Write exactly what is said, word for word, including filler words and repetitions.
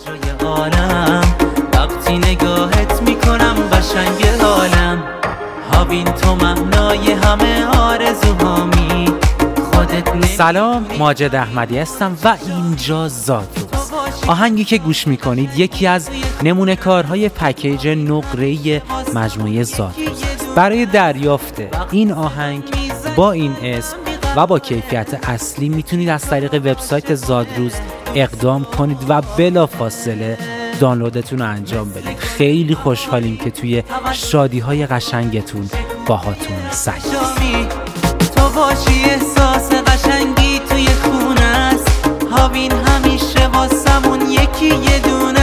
کجای عالم وقتی نگاهت میکنم قشنگ حالم هاوین تو معنای همه آرزوهامی خودت نمی... سلام، ماجد احمدی هستم و اینجا زادروز. آهنگی که گوش میکنید یکی از نمونه کارهای پکیج نقره‌ای مجموعه زادروز است. برای دریافت این آهنگ با این اسم و با کیفیت اصلی میتونید از طریق وبسایت زادروز اقدام کنید و بلافاصله دانلودتون رو انجام بدید. خیلی خوشحالیم که توی شادی‌های قشنگتون باهاتون سعی تو باشی احساس قشنگی توی خونه است هاوین همیشه واسمون یکی یه دونه